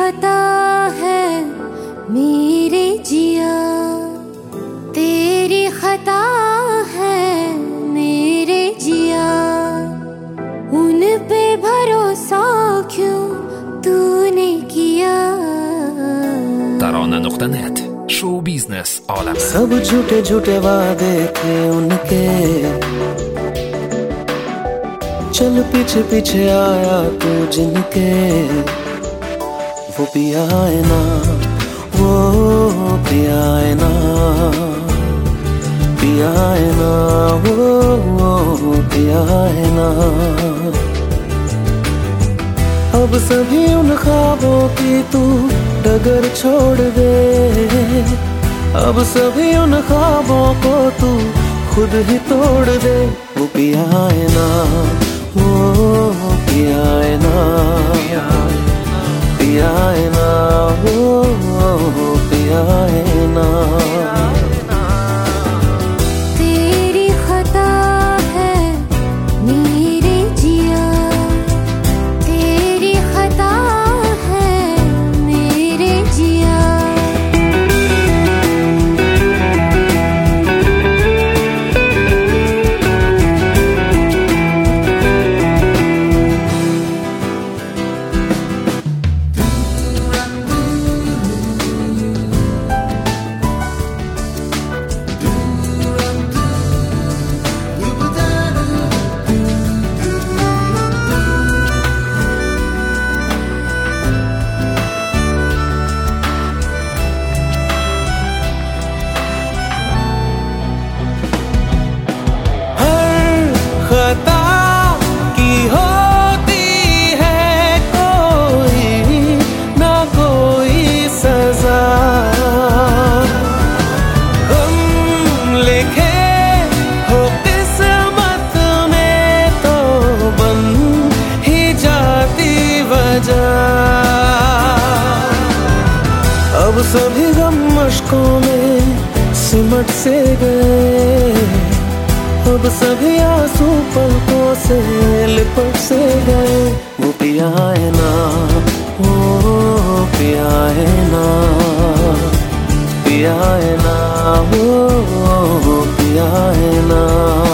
खता है मेरे जिया, तेरी खता है मेरे जिया, उन पे भरोसा क्यों तूने किया। Tarana.net शो बिजनेस आलम। सब झूठे झूठे वादे थे उनके, चल पीछे पीछे आया तू जिनके, वो पिया है ना, वो पिया है ना, पिया है ना, वो पिया है ना। अब सभी उन ख्वाबों की तू डगर छोड़ दे, अब सभी उन ख्वाबों को तू खुद ही तोड़ दे। वो पिया है ना, वो पिया है ना, पिया है ना, वो पिया है ना। तेरी खता है मेरे जिया, तेरी खता है मेरे जिया। खता की होती है कोई ना कोई सजा, हम लिखे हो किस्मत में तो बन ही जाती वजह। अब सभी गम मशकों में सिमट से गए, अब सभी आंसू पलकों से लिपट से गए। वो पिया है ना, वो पिया है ना, पिया है ना, वो पिया है ना।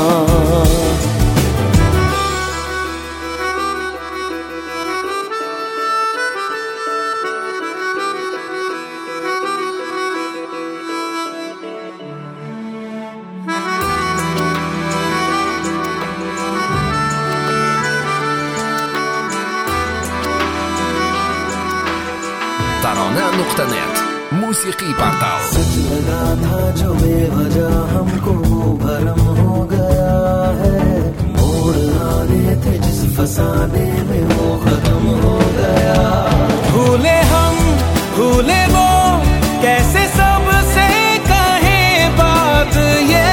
Tarana.net मूसिकी portal। सच लगा था जो बेवजह हमको वो भरम हो गया है, मोड़ आने थे जिस फसाने में वो खत्म हो गया। भूले हम भूले वो कैसे सबसे कहे बात ये,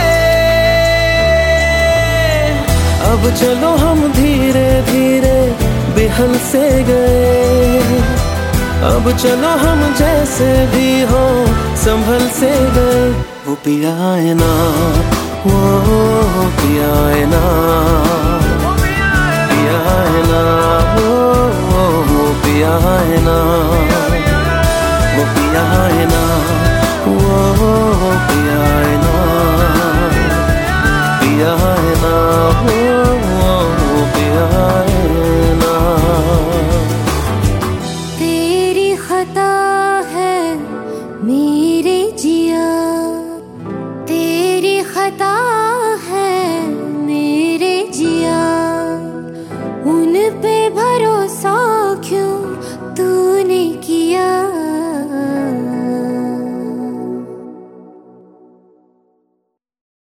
अब चलो हम धीरे धीरे बेहल से गए, अब चलो हम जैसे भी हो संभल से गए। वो पिया है ना, वो पिया है ना, पिया है ना, वो पिया है ना।